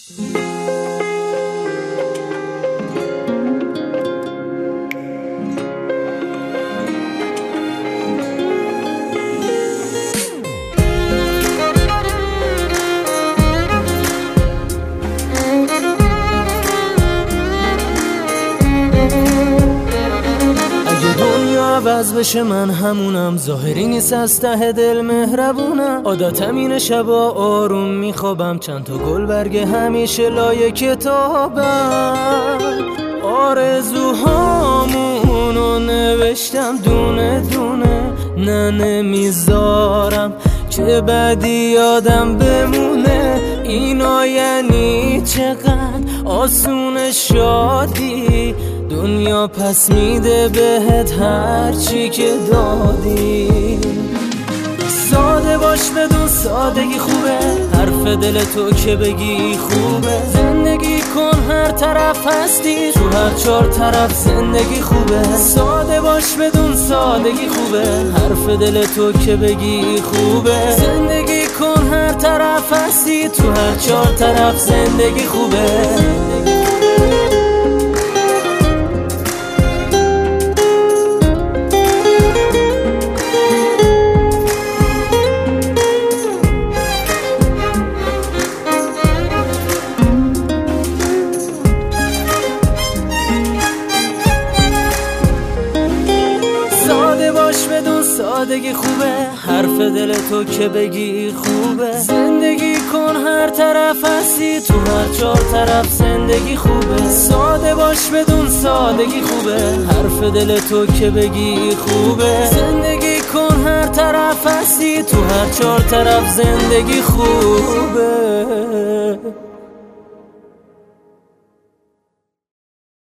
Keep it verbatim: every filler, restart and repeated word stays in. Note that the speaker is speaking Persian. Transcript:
عوض بشه من همونم، ظاهری نیست از ته دل مهربونم. عادتم اینه شبا آروم میخوابم، چند تا گل برگ همیشه لای کتابم. آرزوهامونو نوشتم دونه دونه، نه نمیذارم که بعدی یادم بمونه. اینا یعنی چقدر آسون شادی، دنیا پس میده بهت هر چی که دادی. ساده باش بدون سادگی خوبه، حرف دل تو که بگی خوبه. زندگی کن هر طرف هستی، تو هر چهار طرف زندگی خوبه. ساده باش بدون سادگی خوبه، حرف دل تو که بگی خوبه. زندگی کن هر طرف هستی، تو هر چهار طرف زندگی خوبه. بدون سادگی خوبه، حرف دل تو که بگی خوبه. زندگی کن هر طرف هستی، تو هر چهار طرف زندگی خوبه. ساده باش بدون سادگی خوبه، حرف دل تو که بگی خوبه. زندگی کن هر طرف هستی، تو هر چهار طرف زندگی خوبه.